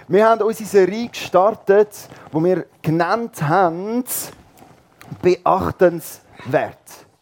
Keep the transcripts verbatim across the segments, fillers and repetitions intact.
Wir haben unsere Serie gestartet, die wir genannt haben, beachtenswert.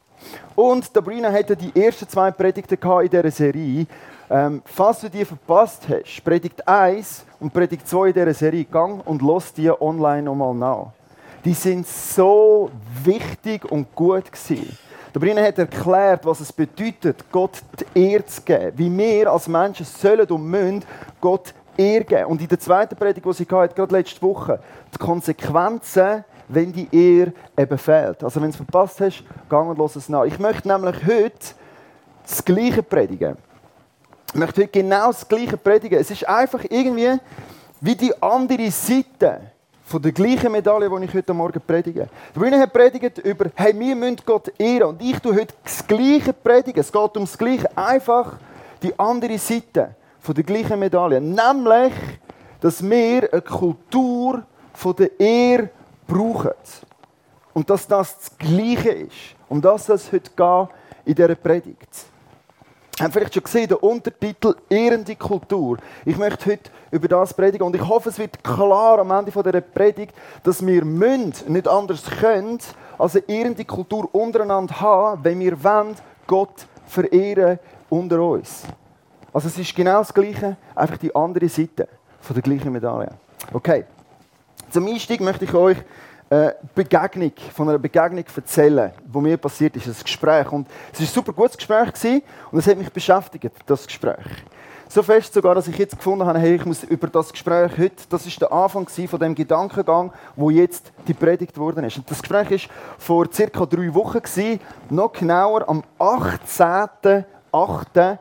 Und Sabrina hatte die ersten zwei Predigten in dieser Serie. Ähm, falls du die verpasst hast, Predigt eins und Predigt zwei in dieser Serie, gang und los die online nochmal nach. Die sind so wichtig und gut gewesen. Sabrina hat erklärt, was es bedeutet, Gott die Ehre zu geben. Wie wir als Menschen sollen und müssen Gott Ehre geben. Und in der zweiten Predigt, die sie hatte, gerade letzte Woche, die Konsequenzen, wenn die Ehre eben fehlt. Also wenn du es verpasst hast, gang und los es nach. Ich möchte nämlich heute das Gleiche predigen. Ich möchte heute genau das Gleiche predigen. Es ist einfach irgendwie wie die andere Seite von der gleichen Medaille, die ich heute Morgen predige. Sabrina hat predigt über, hey, wir müssen Gott ehren. Und ich tue heute das Gleiche predigen. Es geht um das Gleiche. Einfach die andere Seite von der gleichen Medaille. Nämlich, dass wir eine Kultur von der Ehre brauchen. Und dass das das Gleiche ist. Um das soll es heute gehen in dieser Predigt. Wir haben vielleicht schon gesehen, der Untertitel «Ehrende Kultur». Ich möchte heute über das predigen und ich hoffe, es wird klar am Ende dieser Predigt, dass wir müssen, nicht anders können, als eine ehrende Kultur untereinander haben, wenn wir wollen, Gott verehren unter uns. Also es ist genau das Gleiche, einfach die andere Seite von der gleichen Medaille. Okay, zum Einstieg möchte ich euch eine Begegnung, von einer Begegnung erzählen, die mir passiert ist, ein Gespräch. Und es war ein super gutes Gespräch gewesen, und es hat mich beschäftigt, das Gespräch. So fest sogar, dass ich jetzt gefunden habe, hey, ich muss über das Gespräch heute, das ist der Anfang von dem Gedankengang, wo jetzt die Predigt worden ist. Und das Gespräch war vor circa drei Wochen gewesen, noch genauer am achtzehnten achten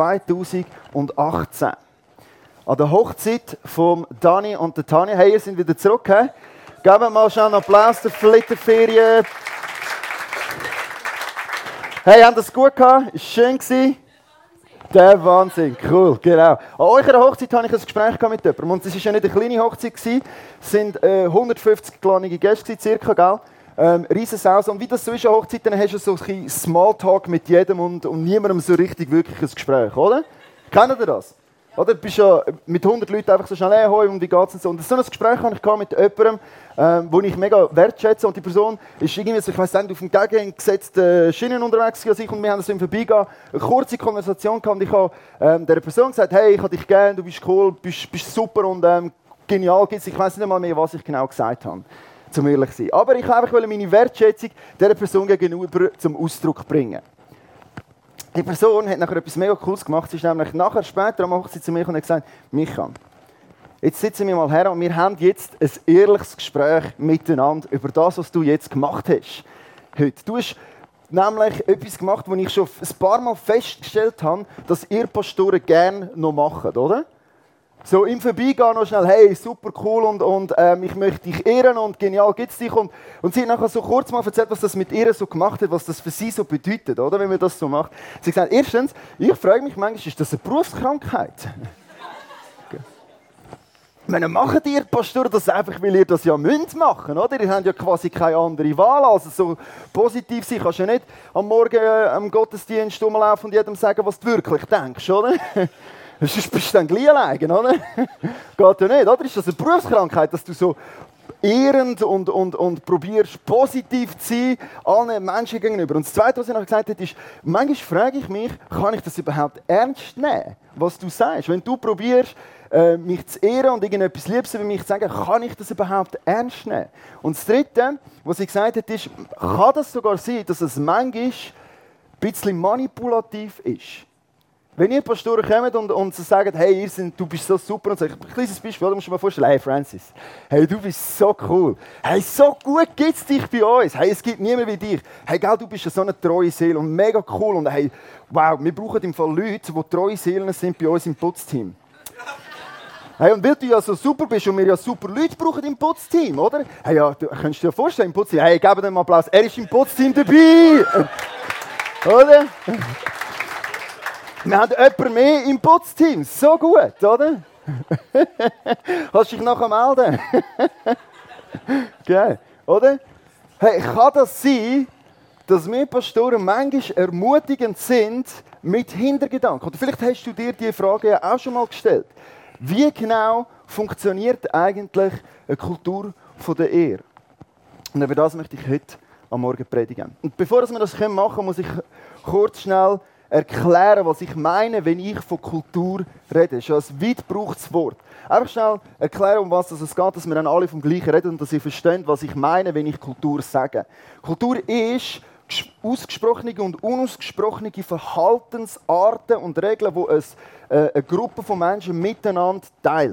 zweitausendachtzehn. An der Hochzeit von Dani und der Tanja. Hey, ihr seid wieder zurück. He? Geben wir mal schon einen Applaus der Flitterferien. Hey, haben das gut gehabt? Ist schön gewesen? Der Wahnsinn, cool, genau. An eurer Hochzeit hatte ich ein Gespräch mit jemandem. Und es war ja nicht eine kleine Hochzeit, es waren äh, hundertfünfzig geladene Gäste, circa, gell? Ähm, Riesensaus. Und wie das so ist an Hochzeiten, hast du so ein Smalltalk mit jedem und, und niemandem so richtig wirklich ein Gespräch, oder? Kennt ihr das? Oder? Du bist ja mit hundert Leuten einfach so schnell, hey, hoi, und wie geht's und so. Und so ein Gespräch hatte ich mit jemandem, ähm, den ich mega wertschätze. Und die Person ist irgendwie so, ich weiss nicht, auf dem gegengesetzten Schienen unterwegs gewesen, und wir haben so im Vorbeigehen eine kurze Konversation gehabt. Und ich habe ähm, dieser Person gesagt, hey, ich habe dich gern, du bist cool, bist, bist super und ähm, genial. Ich weiss nicht einmal mehr, was ich genau gesagt habe, zum ehrlich zu sein. Aber ich wollte einfach meine Wertschätzung dieser Person gegenüber zum Ausdruck bringen. Die Person hat nachher etwas mega Cooles gemacht. Sie ist nämlich nachher später am Hochzeit zu mir und hat gesagt, Micha, jetzt sitzen wir mal her und wir haben jetzt ein ehrliches Gespräch miteinander über das, was du jetzt gemacht hast. Heute. Du hast nämlich etwas gemacht, das ich schon ein paar Mal festgestellt habe, dass ihr Pastoren gerne noch machen, oder? So im Vorbeigehen noch schnell, hey, super cool und, und ähm, ich möchte dich ehren und genial gibt's dich. Und, und sie hat nachher so kurz mal erzählt, was das mit ihr so gemacht hat, was das für sie so bedeutet, oder, wenn man das so macht. Sie hat gesagt, erstens, ich frage mich manchmal, ist das eine Berufskrankheit? Ich meine, machen ihr Pastoren das einfach, weil ihr das ja müsst machen, oder? Ihr habt ja quasi keine andere Wahl, also so positiv sein kannst du ja nicht am Morgen äh, am Gottesdienst rumlaufen und jedem sagen, was du wirklich denkst, oder? Sonst bist du dann gleich alleine, oder? Geht ja nicht, oder? Ist das eine Berufskrankheit, dass du so ehrend und, und, und probierst, positiv zu sein, allen Menschen gegenüber? Und das Zweite, was ich noch gesagt habe, ist, manchmal frage ich mich, kann ich das überhaupt ernst nehmen, was du sagst? Wenn du probierst, mich zu ehren und irgendetwas Liebes über mich zu sagen, kann ich das überhaupt ernst nehmen? Und das Dritte, was ich gesagt habe, ist, kann das sogar sein, dass es manchmal ein bisschen manipulativ ist? Wenn ihr Pastoren kommt und, und sie sagen, hey, ihr sind, du bist so super, und so, ein kleines Beispiel, du musst dir mal vorstellen, hey Francis, hey, du bist so cool, hey, so gut gibt es dich bei uns, hey, es gibt niemand wie dich, hey, gell, du bist so eine treue Seele und mega cool und hey, wow, wir brauchen im Fall Leute, die treue Seelen sind bei uns im Putzteam. Hey, und weil du ja so super bist und wir ja super Leute brauchen im Putzteam, oder? Hey, ja, du kannst dir ja vorstellen, im Putzteam, hey, geben dem Applaus, er ist im Putzteam dabei, oder? Wir haben jemanden mehr im Putzteam. So gut, oder? Kannst du dich nachher melden? Geil, oder? Hey, kann das sein, dass wir Pastoren manchmal ermutigend sind mit Hintergedanken? Oder vielleicht hast du dir diese Frage ja auch schon mal gestellt. Wie genau funktioniert eigentlich eine Kultur von der Ehre? Und über das möchte ich heute am Morgen predigen. Und bevor wir das machen können, muss ich kurz schnell erklären, was ich meine, wenn ich von Kultur rede. Das ist ein weit gebrauchtes Wort. Einfach schnell erklären, um was es geht, dass wir dann alle vom Gleichen reden und dass ihr versteht, was ich meine, wenn ich Kultur sage. Kultur ist ausgesprochene und unausgesprochene Verhaltensarten und Regeln, die es, äh, eine Gruppe von Menschen miteinander teilt.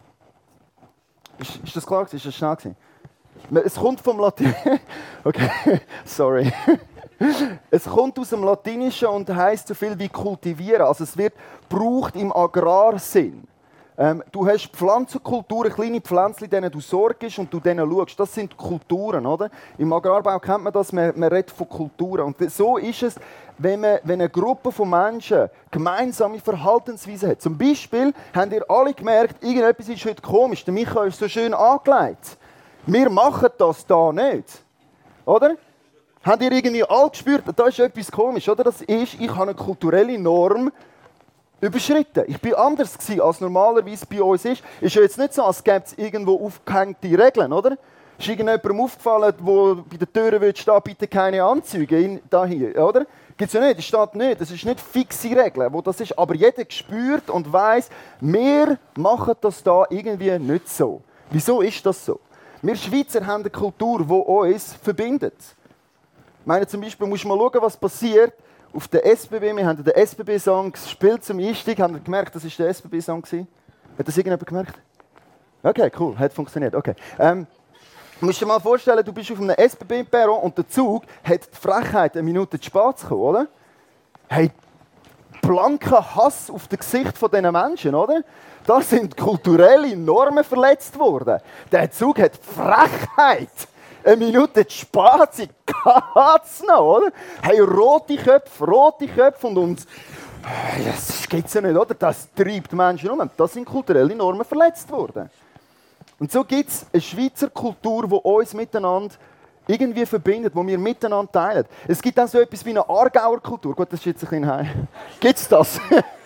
Ist, ist das klar gewesen? Ist das schnell gewesen? Es kommt vom Latin. Okay, sorry. Es kommt aus dem Latinischen und heisst so viel wie kultivieren. Also es wird gebraucht im Agrarsinn. Ähm, du hast Pflanzenkulturen, kleine Pflänzchen, denen du sorgst und du denen schaust. Das sind Kulturen, oder? Im Agrarbau kennt man das, man, man redet von Kulturen. Und so ist es, wenn, man, wenn eine Gruppe von Menschen gemeinsame Verhaltensweisen hat. Zum Beispiel habt ihr alle gemerkt, irgendetwas ist heute komisch. Der Michael ist so schön angelegt. Wir machen das da nicht. Oder? Habt ihr irgendwie alle gespürt, da ist etwas komisch, oder? Das ist, ich habe eine kulturelle Norm überschritten. Ich war anders gewesen, als normalerweise bei uns ist. Ist ja jetzt nicht so, als gäbe es irgendwo aufgehängte Regeln, oder? Ist irgendjemandem aufgefallen, der bei der Tür wird stehen, bitte keine Anzüge, in, da hier, oder? Gibt es ja nicht, das steht nicht. Das ist nicht fixe Regeln, wo das ist. Aber jeder spürt und weiss, wir machen das da irgendwie nicht so. Wieso ist das so? Wir Schweizer haben eine Kultur, die uns verbindet. Ich meine, zum Beispiel, musst du mal schauen, was passiert auf der S B B. Wir haben den S B B-Song gespielt zum Einstieg. Haben wir gemerkt, das war der S B B-Song? Hat das irgendjemand gemerkt? Okay, cool, hat funktioniert. Okay. Ähm, du musst dir mal vorstellen, du bist auf einem S B B-Perron und der Zug hat die Frechheit, eine Minute zu spät zu kommen, oder? Hey, blanker Hass auf das Gesicht dieser Menschen, oder? Da sind kulturelle Normen verletzt worden. Der Zug hat die Frechheit, eine Minute zu spät sein, geht's noch, oder? Hey, rote Köpfe, rote Köpfe und uns. Das geht's ja nicht, oder? Das treibt Menschen um. Da sind kulturelle Normen verletzt worden. Und so gibt es eine Schweizer Kultur, die uns miteinander irgendwie verbindet, die wir miteinander teilen. Es gibt auch so etwas wie eine Aargauer Kultur. Gut, das ist jetzt ein bisschen heim. Gibt es das?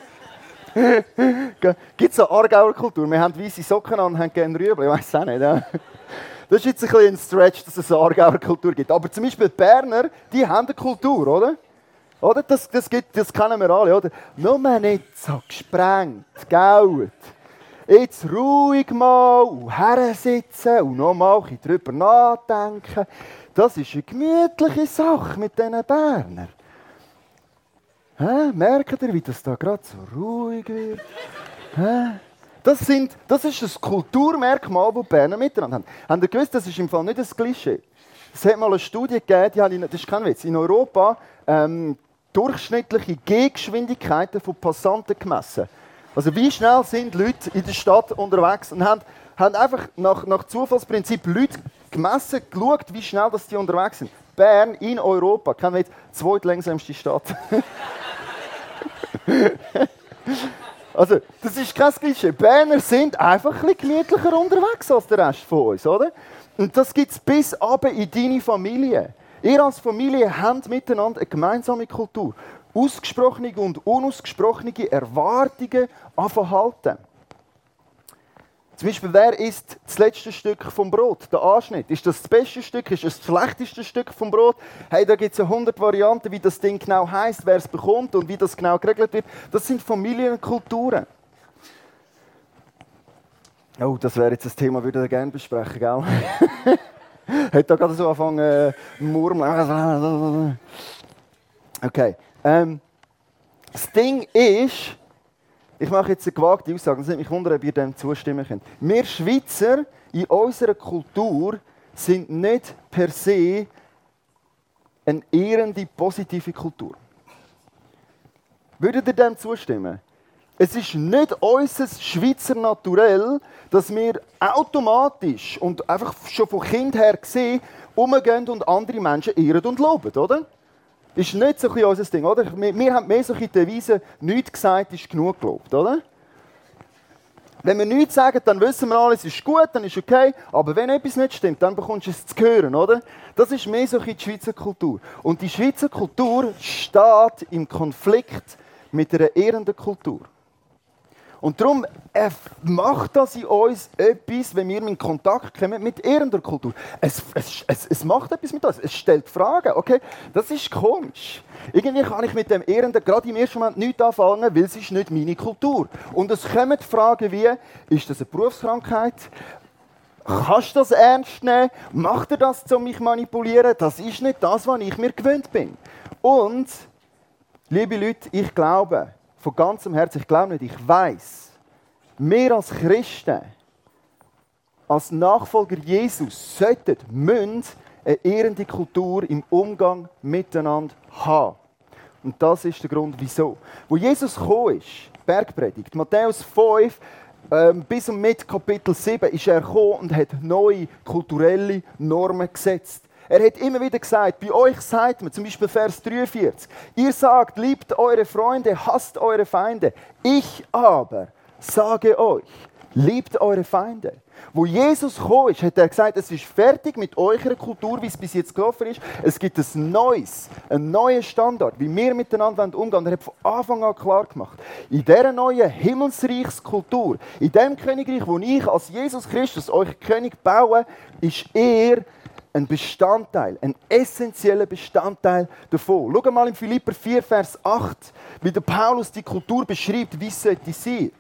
Gibt es eine Aargauer Kultur? Wir haben weiße Socken an und haben gerne Rüebli. Ich weiß es auch nicht. Ja? Das ist jetzt ein bisschen ein Stretch, dass es eine Aargauer Kultur gibt. Aber zum Beispiel die Berner, die haben eine Kultur, oder? Oder? Das, das, gibt, das kennen wir alle, oder? Nur nicht so gesprengt, gell? Jetzt ruhig mal hersitzen und noch mal ein bisschen drüber nachdenken. Das ist eine gemütliche Sache mit diesen Bernern. Hä? Merkt ihr, wie das da gerade so ruhig wird? Hä? Das, sind, das ist ein Kulturmerkmal, das die Berner miteinander haben. Habt ihr gewusst, das ist im Fall nicht ein Klischee? Es hat mal eine Studie gegeben, die haben, das ist kein Witz, in Europa ähm, durchschnittliche Gehgeschwindigkeiten von Passanten gemessen. Also wie schnell sind Leute in der Stadt unterwegs und haben, haben einfach nach, nach Zufallsprinzip Leute gemessen, geschaut, wie schnell dass die unterwegs sind. Bern in Europa, kein Witz, die zweitlängsamste Stadt. Also, das ist kein Klischee. Berner sind einfach ein bisschen gemütlicher unterwegs als der Rest von uns, oder? Und das gibt es bis runter in deine Familie. Ihr als Familie habt miteinander eine gemeinsame Kultur. Ausgesprochene und unausgesprochene Erwartungen an Verhalten. Zum Beispiel, wer isst das letzte Stück vom Brot, der Anschnitt? Ist das das beste Stück? Ist das das schlechteste Stück vom Brot? Hey, da gibt es ja hundert Varianten, wie das Ding genau heisst, wer es bekommt und wie das genau geregelt wird. Das sind Familienkulturen. Oh, das wäre jetzt ein Thema, würde ich gerne besprechen, gell? Hat da gerade so angefangen äh, murmeln. Okay. Ähm, das Ding ist, ich mache jetzt eine gewagte Aussage, es nimmt mich wunder, ob ihr dem zustimmen könnt. Wir Schweizer in unserer Kultur sind nicht per se eine ehrende, positive Kultur. Würdet ihr dem zustimmen? Es ist nicht unser Schweizer Naturell, dass wir automatisch und einfach schon von Kind her gesehen umgehen und andere Menschen ehren und loben, oder? Ist nicht so ein unser Ding, oder? Wir, wir haben mehr so die Devise, nichts gesagt ist genug gelobt, oder? Wenn wir nichts sagen, dann wissen wir alles ist gut, dann ist okay. Aber wenn etwas nicht stimmt, dann bekommst du es zu hören, oder? Das ist mehr so die Schweizer Kultur. Und die Schweizer Kultur steht im Konflikt mit einer ehrenden Kultur. Und darum äh, macht das in uns etwas, wenn wir in Kontakt kommen mit irgendeiner Kultur. Es, es, es, es macht etwas mit uns. Es stellt Fragen. Okay, das ist komisch. Irgendwie kann ich mit dem Ehrenden gerade im ersten Moment nichts anfangen, weil es ist nicht meine Kultur. Und es kommen Fragen wie, ist das eine Berufskrankheit? Kannst du das ernst nehmen? Macht er das, um mich zu manipulieren? Das ist nicht das, was ich mir gewöhnt bin. Und, liebe Leute, ich glaube, von ganzem Herzen, ich glaube nicht, ich weiß, wir als Christen, als Nachfolger Jesus, sollten, müssen eine ehrende Kultur im Umgang miteinander haben. Und das ist der Grund, wieso. Wo Jesus gekommen ist, Bergpredigt, Matthäus fünf, ähm, bis und mit Kapitel sieben, ist er gekommen und hat neue kulturelle Normen gesetzt. Er hat immer wieder gesagt, bei euch sagt man, zum Beispiel Vers dreiundvierzig, ihr sagt, liebt eure Freunde, hasst eure Feinde. Ich aber sage euch, liebt eure Feinde. Wo Jesus gekommen ist, hat er gesagt, es ist fertig mit eurer Kultur, wie es bis jetzt gelaufen ist. Es gibt ein neues, einen neuen Standard, wie wir miteinander umgehen wollen. Er hat von Anfang an klar gemacht, in dieser neuen Himmelsreichskultur, in dem Königreich, wo ich als Jesus Christus euch König baue, ist er ein Bestandteil, ein essentieller Bestandteil davon. Schau mal in Philipper vier, Vers acht, wie der Paulus die Kultur beschreibt, wie es sollte sein.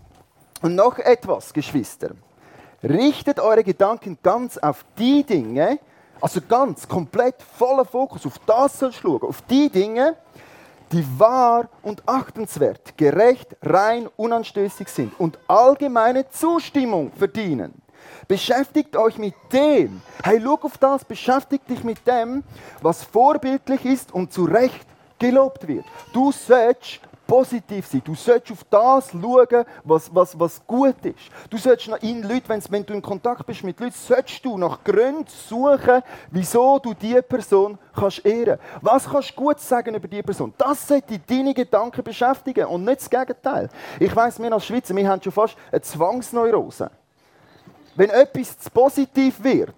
Und noch etwas, Geschwister. Richtet eure Gedanken ganz auf die Dinge, also ganz, komplett, voller Fokus, auf das sollst du schauen, auf die Dinge, die wahr und achtenswert, gerecht, rein, unanstößig sind und allgemeine Zustimmung verdienen. Beschäftigt euch mit dem. Hey, schau auf das, beschäftigt dich mit dem, was vorbildlich ist und zu Recht gelobt wird. Du sollst positiv sein. Du sollst auf das schauen, was, was, was gut ist. Du sollst nach in Leuten, wenn du in Kontakt bist mit Leuten, sollst du nach Gründen suchen, wieso du diese Person kannst ehren. Was kannst du gut sagen über diese Person? Das sollte deine Gedanken beschäftigen und nicht das Gegenteil. Ich weiss, wir als Schweizer, wir haben schon fast eine Zwangsneurose. Wenn etwas zu positiv wird,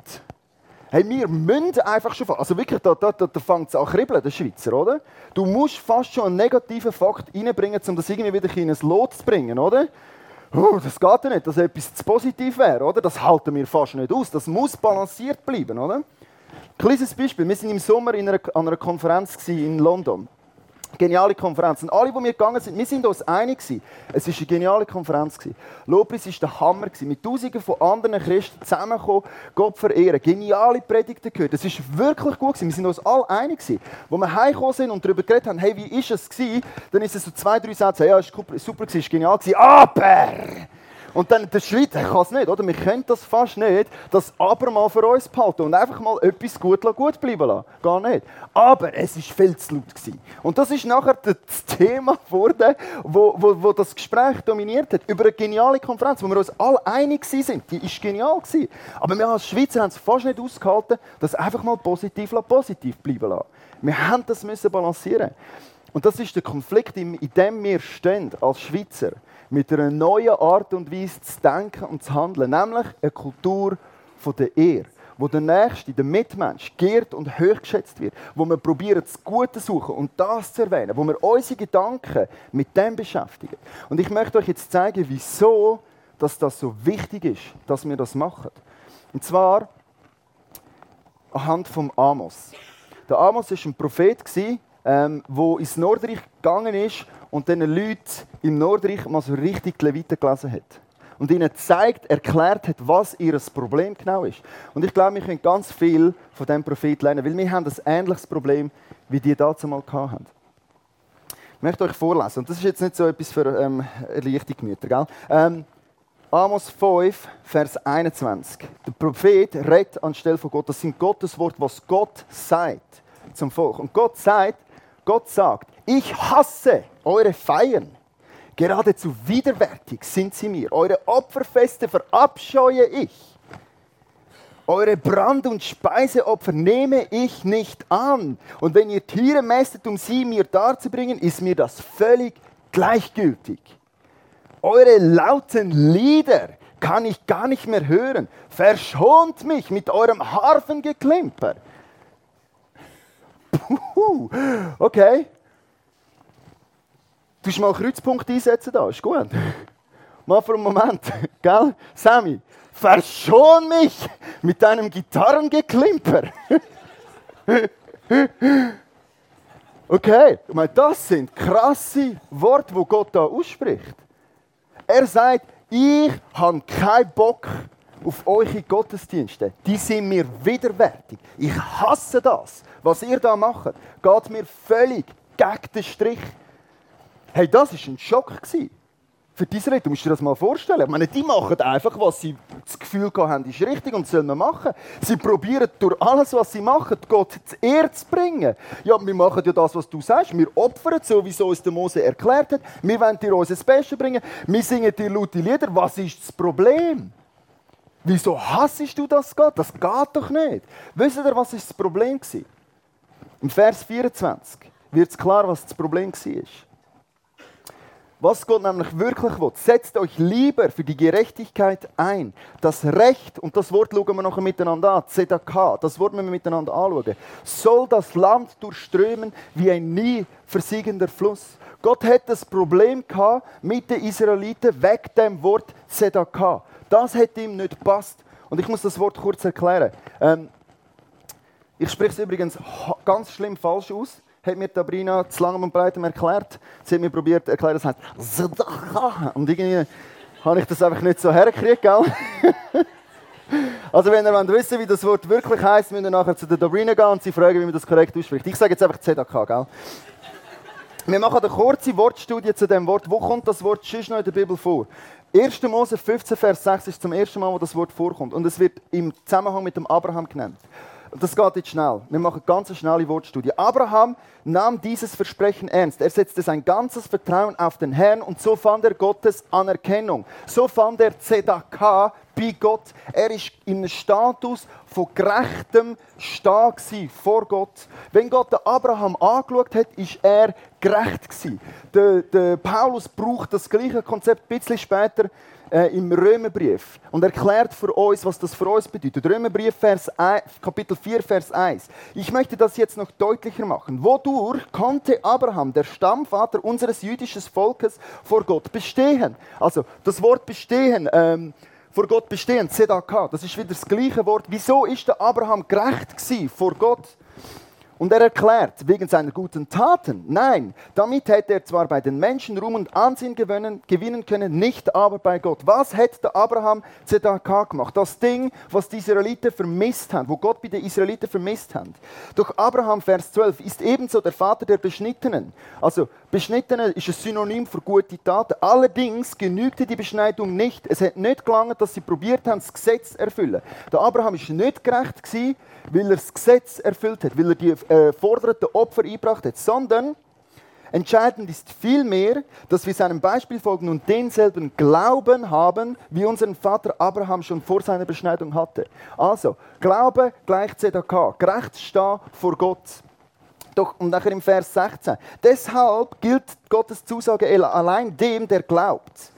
hey, wir müssen einfach schon, also wirklich, da, da, da, da fängt es an zu kribbeln, der Schweizer, oder? Du musst fast schon einen negativen Fakt reinbringen, um das irgendwie wieder in ein Lot zu bringen, oder? Oh, das geht ja nicht, dass etwas zu positiv wäre, oder? Das halten wir fast nicht aus, das muss balanciert bleiben, oder? Kleines Beispiel, wir waren im Sommer in einer, an einer Konferenz in London. Geniale Konferenz. Und alle, die wir gegangen sind, wir sind uns einig gewesen. Es war eine geniale Konferenz. Lobpreis war der Hammer. Mit Tausenden von anderen Christen zusammengekommen, Gott verehren. Geniale Predigten gehört. Es war wirklich gut. Wir sind uns alle einig gewesen. Als wir heimgekommen sind und darüber geredet haben, hey, wie war es gewesen? Dann ist es so zwei, drei Sätze. Ja, es war super, es war genial gewesen. Aber... Und dann der Schweiz, ich kann es nicht, oder? Wir können das fast nicht, das aber mal für uns behalten und einfach mal etwas gut, gut bleiben lassen. Gar nicht. Aber es war viel zu laut gewesen. Und das ist nachher das Thema geworden, wo, wo, wo das Gespräch dominiert hat. Über eine geniale Konferenz, wo wir uns alle einig waren. Die war genial gewesen. Aber wir als Schweizer haben es fast nicht ausgehalten, das einfach mal positiv, positiv bleiben lassen. Wir haben das müssen balancieren. Und das ist der Konflikt, in dem wir stehen als Schweizer. Mit einer neuen Art und Weise zu denken und zu handeln. Nämlich eine Kultur von der Ehre. Wo der Nächste, der Mitmensch, geehrt und hochgeschätzt wird. Wo wir probieren, das Gute zu suchen und das zu erwähnen. Wo wir unsere Gedanken mit dem beschäftigen. Und ich möchte euch jetzt zeigen, wieso dass das so wichtig ist, dass wir das machen. Und zwar anhand von Amos. Der Amos war ein Prophet, der ähm, ins Nordreich gegangen ist und den Leuten im Nordreich mal so richtig die Leviten gelesen hat. Und ihnen gezeigt, erklärt hat, was ihr Problem genau ist. Und ich glaube, wir können ganz viel von diesem Propheten lernen, weil wir haben ein ähnliches Problem, wie die dazu mal hatten. Ich möchte euch vorlesen, und das ist jetzt nicht so etwas für ähm, leichte Gemüter, gell? Ähm, Amos fünf, Vers einundzwanzig. Der Prophet redet anstelle von Gott. Das sind Gottes Worte, was Gott sagt zum Volk. Und Gott sagt, Gott sagt, ich hasse eure Feiern. Geradezu widerwärtig sind sie mir. Eure Opferfeste verabscheue ich. Eure Brand- und Speiseopfer nehme ich nicht an. Und wenn ihr Tiere mästet, um sie mir darzubringen, ist mir das völlig gleichgültig. Eure lauten Lieder kann ich gar nicht mehr hören. Verschont mich mit eurem Harfengeklimper. Puh, okay. Du musst mal einen Kreuzpunkt einsetzen da, ist gut. mal für einen Moment, gell? Sammy, verschon mich mit deinem Gitarrengeklimper. Okay, ich meine, das sind krasse Worte, die Gott da ausspricht. Er sagt, ich habe keinen Bock auf eure Gottesdienste. Die sind mir widerwärtig. Ich hasse das. Was ihr da macht, geht mir völlig gegen den Strich. Hey, das war ein Schock für die Israeliten. Du musst dir das mal vorstellen. Ich meine, die machen einfach, was sie das Gefühl haben, ist richtig und sollen wir machen. Sie probieren durch alles, was sie machen, Gott zu Ehre zu bringen. Ja, wir machen ja das, was du sagst. Wir opfern, so wie es uns der Mose erklärt hat. Wir wollen dir unser Bestes bringen. Wir singen dir laute Lieder. Was ist das Problem? Wieso hassest du das Gott? Das geht doch nicht. Wisst ihr, was ist das Problem war? Im Vers vierundzwanzig wird es klar, was das Problem war. Was Gott nämlich wirklich will, setzt euch lieber für die Gerechtigkeit ein. Das Recht, und das Wort schauen wir noch miteinander an, Zedakah, das Wort müssen wir miteinander anschauen, soll das Land durchströmen wie ein nie versiegender Fluss. Gott hat das Problem gehabt mit den Israeliten wegen dem Wort Zedakah. Das hat ihm nicht gepasst. Und ich muss das Wort kurz erklären. Ähm, ich spreche es übrigens ganz schlimm falsch aus. Hat mir Sabrina zu langem und breitem erklärt. Sie hat mir probiert zu erklären, das heißt Zedakah. Und irgendwie habe ich das einfach nicht so hergekriegt, gell? Also wenn ihr wissen wollt, wie das Wort wirklich heisst, müsst ihr nachher zu der Sabrina gehen und sie fragen, wie man das korrekt ausspricht. Ich sage jetzt einfach Zedakah, gell? Wir machen eine kurze Wortstudie zu dem Wort. Wo kommt das Wort sonst noch in der Bibel vor? erster Mose fünfzehn, Vers sechs ist zum ersten Mal, wo das Wort vorkommt. Und es wird im Zusammenhang mit dem Abraham genannt. Und das geht jetzt schnell. Wir machen eine ganz schnelle Wortstudie. Abraham nahm dieses Versprechen ernst. Er setzte sein ganzes Vertrauen auf den Herrn und so fand er Gottes Anerkennung. So fand er Zedakah bei Gott. Er ist in einem Status von gerechtem Stehen vor Gott. Wenn Gott den Abraham angeschaut hat, ist er gerecht gewesen. Der, der Paulus braucht das gleiche Konzept ein bisschen später äh, im Römerbrief und erklärt für uns, was das für uns bedeutet. Römerbrief, Vers eins, Kapitel vier, Vers eins. Ich möchte das jetzt noch deutlicher machen. Wodurch konnte Abraham, der Stammvater unseres jüdischen Volkes, vor Gott bestehen? Also das Wort bestehen, ähm, vor Gott bestehen, Zedakah, das ist wieder das gleiche Wort. Wieso ist der Abraham gerecht gewesen vor Gott? Und er erklärt, wegen seiner guten Taten. Nein, damit hätte er zwar bei den Menschen Ruhm und Ansehen gewinnen, gewinnen können, nicht aber bei Gott. Was hat der Abraham Zedakah gemacht? Das Ding, was die Israeliten vermisst haben, wo Gott bei den Israeliten vermisst hat. Doch Abraham, Vers zwölf, ist ebenso der Vater der Beschnittenen. Also, Beschnittene ist ein Synonym für gute Taten. Allerdings genügte die Beschneidung nicht. Es hat nicht gelangt, dass sie probiert haben, das Gesetz zu erfüllen. Der Abraham war nicht gerecht gewesen, weil er das Gesetz erfüllt hat, weil er die äh, fordernden Opfer eingebracht hat, sondern entscheidend ist vielmehr, dass wir seinem Beispiel folgen und denselben Glauben haben, wie unseren Vater Abraham schon vor seiner Beschneidung hatte. Also, Glaube gleich Zedakah, gerecht stehen vor Gott. Doch, und nachher im Vers sechzehn. Deshalb gilt Gottes Zusage allein dem, der glaubt.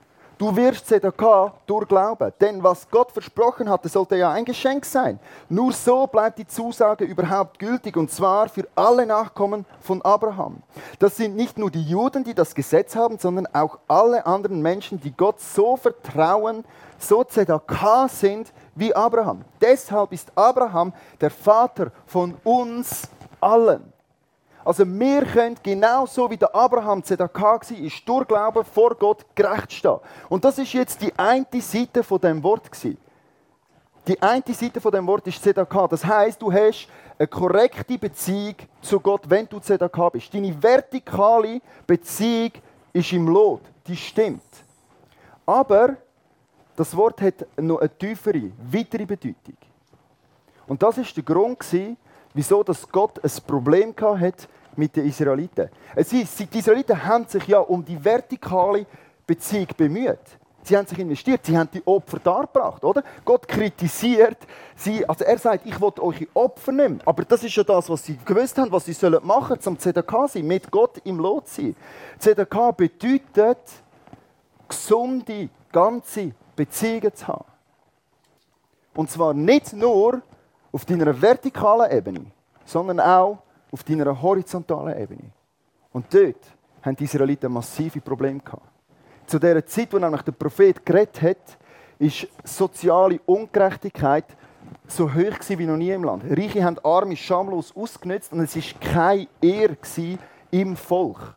Du wirst Zedakah durch Glauben. Denn was Gott versprochen hatte, sollte ja ein Geschenk sein. Nur so bleibt die Zusage überhaupt gültig. Und zwar für alle Nachkommen von Abraham. Das sind nicht nur die Juden, die das Gesetz haben, sondern auch alle anderen Menschen, die Gott so vertrauen, so Zedakah sind wie Abraham. Deshalb ist Abraham der Vater von uns allen. Also wir können genauso wie der Abraham Zedakah war, ist durch Glauben vor Gott gerecht stehen. Und das ist jetzt die eine Seite von dem Wort gewesen. Die eine Seite von dem Wort ist Zedakah. Das heisst, du hast eine korrekte Beziehung zu Gott, wenn du Zedakah bist. Deine vertikale Beziehung ist im Lot. Die stimmt. Aber das Wort hat noch eine tiefere, weitere Bedeutung. Und das ist der Grund gewesen, wieso dass Gott ein Problem hatte mit den Israeliten. Es ist, die Israeliten haben sich ja um die vertikale Beziehung bemüht. Sie haben sich investiert, sie haben die Opfer dargebracht, oder? Gott kritisiert sie, also er sagt, ich will eure Opfer nehmen. Aber das ist ja das, was sie gewusst haben, was sie sollen machen, zum Zedakah sein, mit Gott im Lot sein. Zedakah bedeutet, gesunde, ganze Beziehungen zu haben. Und zwar nicht nur auf deiner vertikalen Ebene, sondern auch auf deiner horizontalen Ebene. Und dort haben die Israeliten massive Probleme gehabt. Zu der Zeit, wo nämlich der Prophet geredet hat, ist soziale Ungerechtigkeit so hoch wie noch nie im Land. Reiche haben Arme schamlos ausgenutzt und es war keine Ehre im Volk.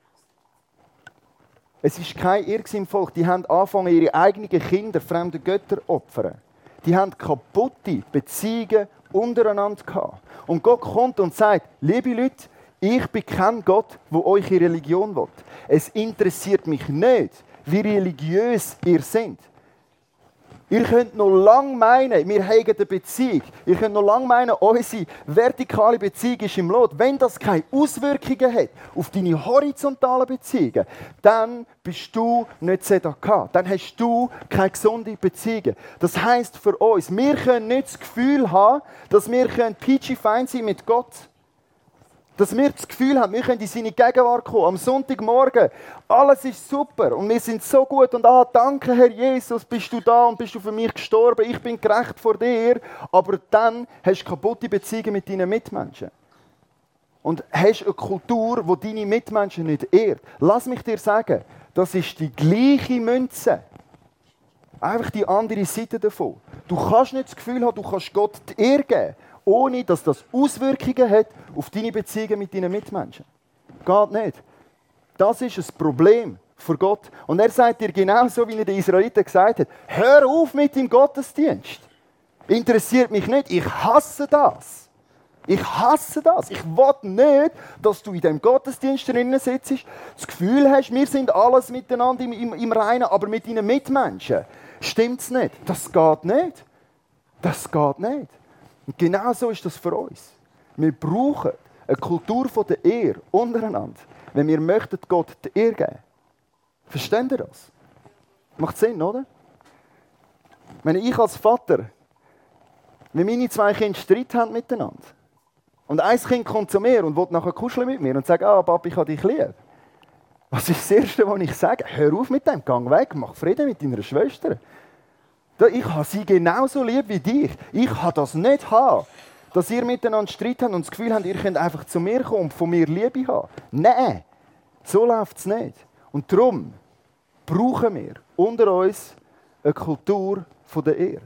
Es war keine Ehre im Volk. Die haben angefangen, ihre eigenen Kinder fremden Göttern zu opfern. Die haben kaputte Beziehungen untereinander gehabt. Und Gott kommt und sagt, liebe Leute, ich bin kein Gott, der eure Religion will. Es interessiert mich nicht, wie religiös ihr seid. Ihr könnt noch lange meinen, wir haben eine Beziehung. Ihr könnt noch lange meinen, unsere vertikale Beziehung ist im Lot. Wenn das keine Auswirkungen hat auf deine horizontalen Beziehungen, dann bist du nicht Z A K. Dann hast du keine gesunde Beziehung. Das heisst für uns, wir können nicht das Gefühl haben, dass wir peachy fein sein mit Gott. Dass wir das Gefühl haben, wir können in seine Gegenwart kommen, am Sonntagmorgen. Alles ist super und wir sind so gut. Und ah, danke Herr Jesus, bist du da und bist du für mich gestorben. Ich bin gerecht vor dir. Aber dann hast du kaputte Beziehungen mit deinen Mitmenschen. Und hast eine Kultur, die deine Mitmenschen nicht ehrt. Lass mich dir sagen, das ist die gleiche Münze. Einfach die andere Seite davon. Du kannst nicht das Gefühl haben, du kannst Gott die Ehre geben, ohne dass das Auswirkungen hat auf deine Beziehungen mit deinen Mitmenschen. Geht nicht. Das ist ein Problem für Gott. Und er sagt dir genauso, wie er den Israeliten gesagt hat, hör auf mit dem Gottesdienst. Interessiert mich nicht. Ich hasse das. Ich hasse das. Ich will nicht, dass du in diesem Gottesdienst drinnen sitzt, das Gefühl hast, wir sind alles miteinander im, im, im Reinen, aber mit deinen Mitmenschen stimmt es nicht. Das geht nicht. Das geht nicht. Und genau so ist das für uns. Wir brauchen eine Kultur von der Ehre untereinander, wenn wir möchten Gott die Ehre geben. Versteht ihr das? Macht Sinn, oder? Wenn ich als Vater, wenn meine zwei Kinder Streit haben miteinander und ein Kind kommt zu mir und will nachher kuscheln mit mir und sagt, ah, Papa, ich habe dich lieb. Was ist das Erste, was ich sage? Hör auf mit dem, geh weg, mach Frieden mit deiner Schwester. Ich habe sie genauso lieb wie dich. Ich habe das nicht haben, dass ihr miteinander Streit habt und das Gefühl habt, ihr könnt einfach zu mir kommen und von mir Liebe haben. Nein, so läuft es nicht. Und darum brauchen wir unter uns eine Kultur von der Ehre.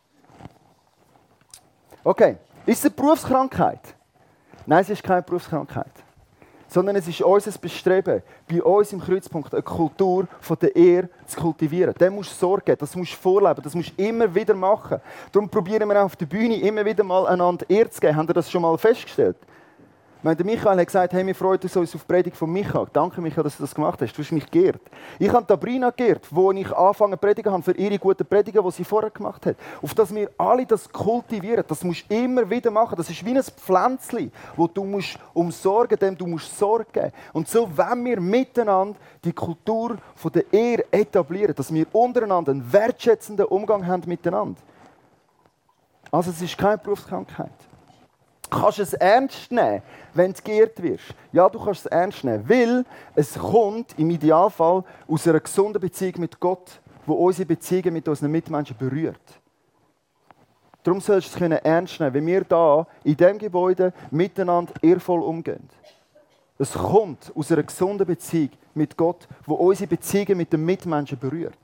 Okay, ist es eine Berufskrankheit? Nein, es ist keine Berufskrankheit. Sondern es ist unser Bestreben, bei uns im Kreuzpunkt eine Kultur von der Ehre zu kultivieren. Dem musst du Sorge geben, das musst du vorleben, das musst du immer wieder machen. Darum probieren wir auf der Bühne immer wieder mal einander Ehre zu geben. Habt ihr das schon mal festgestellt? Meine, der Michael hat gesagt, hey, wir freuen uns auf die Predigt von Michael. Danke, Michael, dass du das gemacht hast. Du hast mich geehrt. Ich habe Sabrina geehrt, wo ich angefangen zu predigen habe, für ihre guten Predigen, die sie vorher gemacht hat. Auf dass wir alle das kultivieren. Das musst du immer wieder machen. Das ist wie ein Pflänzchen, wo du musst umsorgen, dem du musst Sorge geben. Und so wollen wir miteinander die Kultur von der Ehre etablieren, dass wir untereinander einen wertschätzenden Umgang haben miteinander. Also es ist keine Berufskrankheit. Du kannst es ernst nehmen, wenn du geehrt wirst. Ja, du kannst es ernst nehmen, weil es kommt im Idealfall aus einer gesunden Beziehung mit Gott, die unsere Beziehungen mit unseren Mitmenschen berührt. Darum sollst du es ernst nehmen, wenn wir hier in diesem Gebäude miteinander ehrvoll umgehen. Es kommt aus einer gesunden Beziehung mit Gott, die unsere Beziehungen mit den Mitmenschen berührt.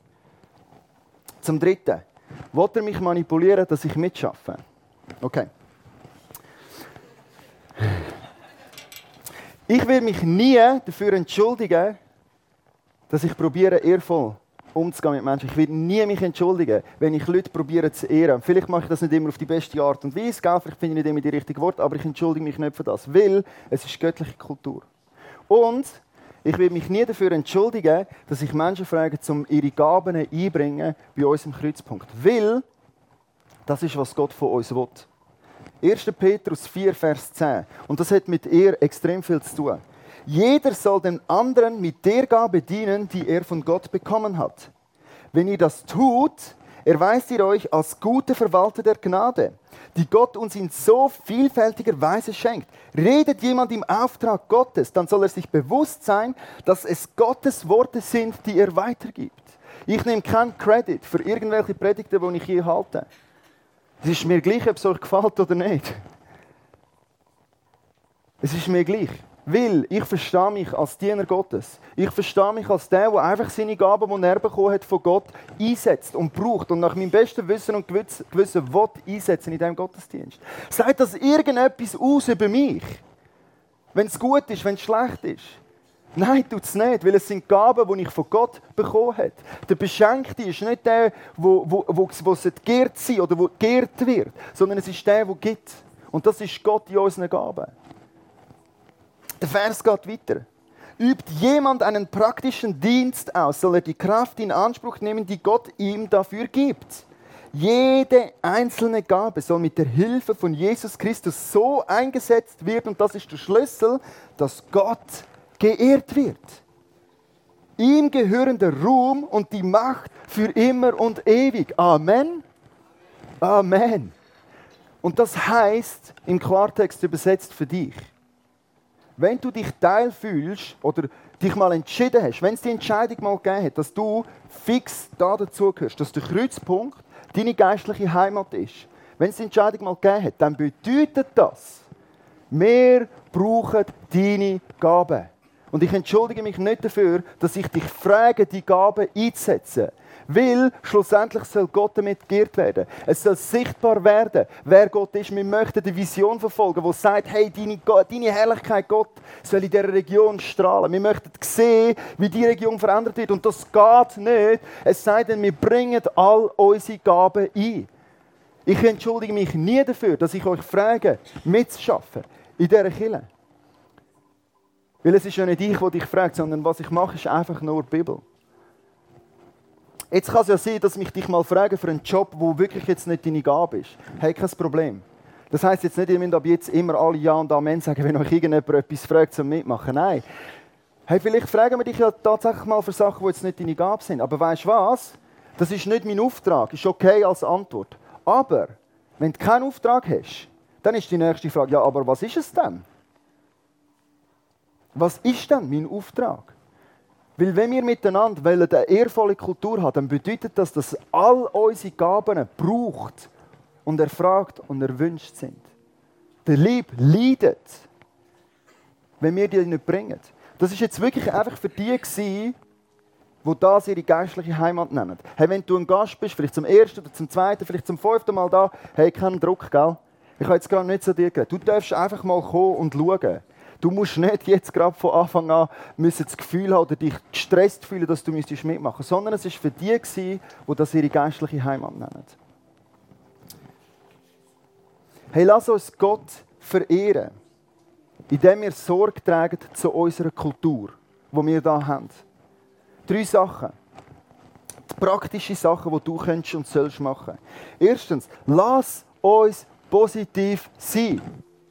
Zum Dritten. Will er mich manipulieren, dass ich mitschaffe? Okay. Ich will mich nie dafür entschuldigen, dass ich probiere, ehrvoll umzugehen mit Menschen. Ich will nie mich entschuldigen, wenn ich Leute probiere zu ehren. Vielleicht mache ich das nicht immer auf die beste Art und Weise, gell? Vielleicht finde ich nicht immer die richtigen Worte, aber ich entschuldige mich nicht für das, weil es ist göttliche Kultur. Und ich will mich nie dafür entschuldigen, dass ich Menschen frage, um ihre Gaben einzubringen bei uns im Kreuzpunkt. Weil das ist, was Gott von uns will. erster Petrus vier, Vers zehn. Und das hat mit Ehre extrem viel zu tun. Jeder soll den anderen mit der Gabe dienen, die er von Gott bekommen hat. Wenn ihr das tut, erweist ihr euch als gute Verwalter der Gnade, die Gott uns in so vielfältiger Weise schenkt. Redet jemand im Auftrag Gottes, dann soll er sich bewusst sein, dass es Gottes Worte sind, die er weitergibt. Ich nehme keinen Credit für irgendwelche Predigten, die ich hier halte. Es ist mir gleich, ob es euch gefällt oder nicht. Es ist mir gleich. Weil ich verstehe mich als Diener Gottes. Ich verstehe mich als der, der einfach seine Gaben, die er bekommen hat von Gott, einsetzt und braucht und nach meinem besten Wissen und Gewissen will einsetzen in diesem Gottesdienst. Sagt das irgendetwas aus über mich? Wenn es gut ist, wenn es schlecht ist? Nein, tut es nicht, weil es sind Gaben, die ich von Gott bekommen habe. Der Beschenkte ist nicht der, wo, wo, wo, wo geehrt sein oder wo geehrt wird, sondern es ist der, der gibt. Und das ist Gott in unseren Gaben. Der Vers geht weiter. Übt jemand einen praktischen Dienst aus, soll er die Kraft in Anspruch nehmen, die Gott ihm dafür gibt. Jede einzelne Gabe soll mit der Hilfe von Jesus Christus so eingesetzt werden, und das ist der Schlüssel, dass Gott geehrt wird. Ihm gehören der Ruhm und die Macht für immer und ewig. Amen. Amen. Und das heißt im Klartext übersetzt für dich: Wenn du dich Teil fühlst oder dich mal entschieden hast, wenn es die Entscheidung mal gegeben hat, dass du fix da dazugehörst, dass der Kreuzpunkt deine geistliche Heimat ist, wenn es die Entscheidung mal gegeben hat, dann bedeutet das, wir brauchen deine Gaben. Und ich entschuldige mich nicht dafür, dass ich dich frage, die Gaben einzusetzen. Weil schlussendlich soll Gott damit geehrt werden. Es soll sichtbar werden, wer Gott ist. Wir möchten die Vision verfolgen, die sagt, hey, deine, deine Herrlichkeit, Gott, soll in dieser Region strahlen. Wir möchten sehen, wie die Region verändert wird. Und das geht nicht, es sei denn, wir bringen all unsere Gaben ein. Ich entschuldige mich nie dafür, dass ich euch frage, mitzuschaffen in dieser Kirche. Weil es ist ja nicht ich, der dich fragt, sondern was ich mache, ist einfach nur die Bibel. Jetzt kann es ja sein, dass mich dich mal frage für einen Job, der wirklich jetzt nicht deine Gabe ist. Hey, kein Problem. Das heisst jetzt nicht, ihr müsst ab jetzt immer alle Ja und Amen sagen, wenn euch irgendjemand etwas fragt zum Mitmachen. Nein. Hey, vielleicht fragen wir dich ja tatsächlich mal für Sachen, die jetzt nicht deine Gabe sind. Aber weißt du was? Das ist nicht mein Auftrag. Ist okay als Antwort. Aber, wenn du keinen Auftrag hast, dann ist die nächste Frage, ja, aber was ist es denn? Was ist denn mein Auftrag? Weil wenn wir miteinander eine ehrvolle Kultur haben, dann bedeutet das, dass all unsere Gaben braucht und erfragt und erwünscht sind. Der Lieb leidet, wenn wir die nicht bringen. Das ist jetzt wirklich einfach für die gewesen, die das ihre geistliche Heimat nennen. Hey, wenn du ein Gast bist, vielleicht zum ersten oder zum zweiten, vielleicht zum fünften Mal da, hey, keinen Druck, gell? Ich habe jetzt gerade nicht zu dir geredet. Du darfst einfach mal kommen und schauen. Du musst nicht jetzt gerade von Anfang an müssen das Gefühl haben oder dich gestresst fühlen, dass du mitmachen müsstest, sondern es war für die, die das ihre geistliche Heimat nennen. Hey, lass uns Gott verehren, indem wir Sorge tragen zu unserer Kultur, die wir hier haben. Drei Sachen. Die praktischen Sachen, die du kannst und sollst machen. Erstens, lass uns positiv sein.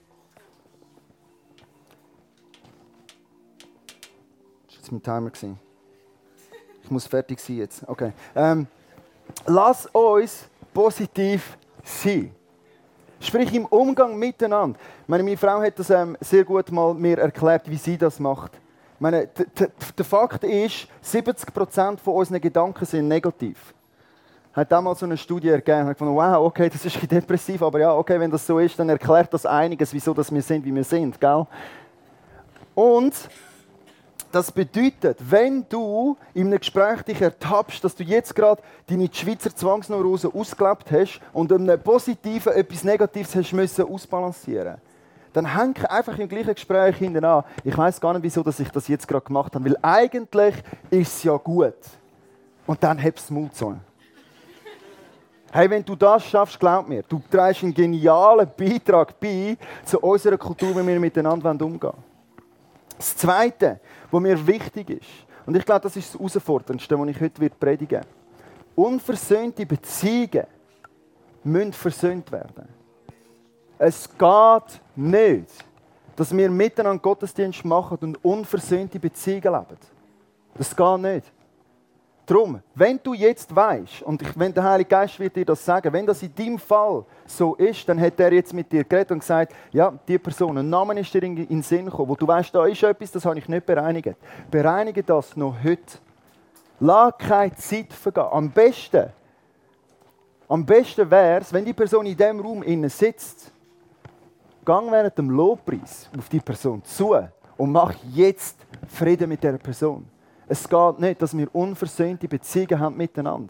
Mein Timer gewesen. Ich muss fertig sein jetzt. Okay. Ähm, lass uns positiv sein. Sprich im Umgang miteinander. Ich meine, meine Frau hat das ähm, sehr gut mal mir erklärt, wie sie das macht. Ich meine, der Fakt ist, siebzig Prozent von unseren Gedanken sind negativ. Hat damals so eine Studie ergeben. Ich habe gedacht, wow, okay, das ist ein bisschen depressiv, aber ja, okay, wenn das so ist, dann erklärt das einiges, wieso dass wir sind, wie wir sind, gell? Und das bedeutet, wenn du in einem Gespräch dich ertappst, dass du jetzt gerade deine Schweizer Zwangsneurose ausgelebt hast und einem Positiven etwas Negatives hast müssen ausbalancieren, dann häng einfach im gleichen Gespräch hinten an. Ich weiss gar nicht, wieso dass ich das jetzt gerade gemacht habe, weil eigentlich ist es ja gut. Und dann hebst du den Mut zu. Hey, wenn du das schaffst, glaub mir, du trägst einen genialen Beitrag bei zu unserer Kultur, wie wir miteinander umgehen wollen. Das Zweite, was mir wichtig ist, und ich glaube, das ist das Herausforderndste, was ich heute predigen werde. Unversöhnte Beziehungen müssen versöhnt werden. Es geht nicht, dass wir miteinander Gottesdienst machen und unversöhnte Beziehungen leben. Das geht nicht. Darum, wenn du jetzt weißt, und wenn der Heilige Geist wird dir das sagen, wenn das in deinem Fall so ist, dann hat er jetzt mit dir geredet und gesagt, ja, die Person, ein Name ist dir in den Sinn gekommen, wo du weißt, da ist etwas, das habe ich nicht bereinigt. Bereinige das noch heute. Lass keine Zeit vergehen. Am besten, am besten wäre es, wenn die Person in diesem Raum innen sitzt, gang während dem Lobpreis auf die Person zu und mach jetzt Frieden mit dieser Person. Es geht nicht, dass wir unversöhnte Beziehungen haben miteinander.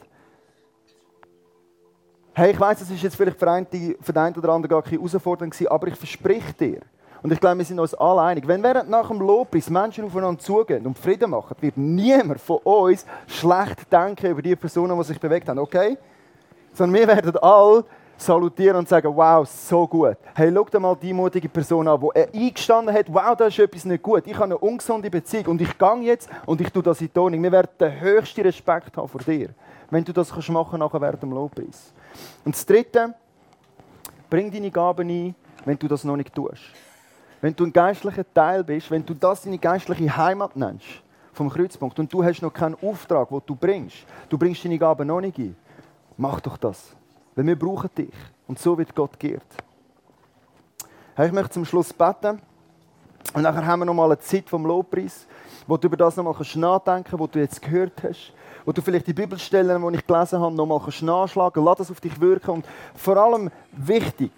Hey, ich weiss, das ist jetzt vielleicht für einen, für den einen oder anderen gar keine Herausforderung gewesen, aber ich verspreche dir, und ich glaube, wir sind uns alle einig, wenn während nach dem Lobpreis Menschen aufeinander zugehen und Frieden machen, wird niemand von uns schlecht denken über die Personen, die sich bewegt haben, okay? Sondern wir werden alle salutieren und sagen, wow, so gut. Hey, schau dir mal die mutige Person an, die eingestanden hat, wow, da ist etwas nicht gut. Ich habe eine ungesunde Beziehung und ich gehe jetzt und ich tue das in die Ordnung. Wir werden den höchsten Respekt haben vor dir, wenn du das kannst machen nachher während dem Lobpreis. Und das Dritte, bring deine Gaben ein, wenn du das noch nicht tust. Wenn du ein geistlicher Teil bist, wenn du das deine geistliche Heimat nennst, vom Kreuzpunkt, und du hast noch keinen Auftrag, den du bringst, du bringst deine Gaben noch nicht ein, mach doch das. Weil wir brauchen dich. Und so wird Gott geehrt. Hey, ich möchte zum Schluss beten. Und nachher haben wir noch mal eine Zeit vom Lobpreis, wo du über das noch mal nachdenken kannst, was du jetzt gehört hast. Wo du vielleicht die Bibelstellen, die ich gelesen habe, noch mal nachschlagen kannst. Lass das auf dich wirken. Und vor allem wichtig,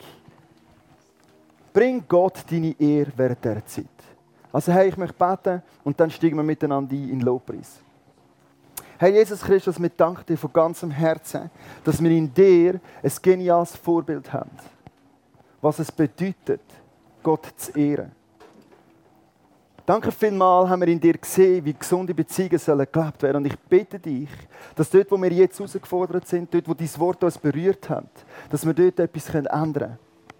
bring Gott deine Ehre während dieser Zeit. Also hey, ich möchte beten und dann steigen wir miteinander ein in den Lobpreis. Herr Jesus Christus, wir danken dir von ganzem Herzen, dass wir in dir ein geniales Vorbild haben. Was es bedeutet, Gott zu ehren. Danke vielmals, haben wir in dir gesehen, wie gesunde Beziehungen sollen gelebt werden. Und ich bitte dich, dass dort, wo wir jetzt herausgefordert sind, dort, wo dein Wort uns berührt hat, dass wir dort etwas ändern können.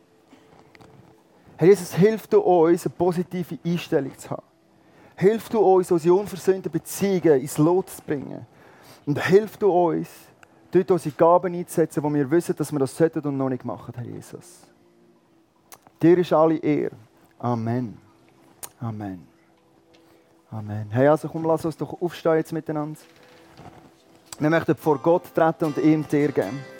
Herr Jesus, hilf du uns, eine positive Einstellung zu haben. Hilf du uns, unsere unversöhnten Beziehungen ins Lot zu bringen. Und hilf du uns, dort unsere Gaben einzusetzen, wo wir wissen, dass wir das sollten und noch nicht machen, Herr Jesus. Dir ist alle Ehre. Amen. Amen. Amen. Hey, also komm, lass uns doch aufstehen jetzt miteinander. Wir möchten vor Gott treten und ihm die Ehre geben.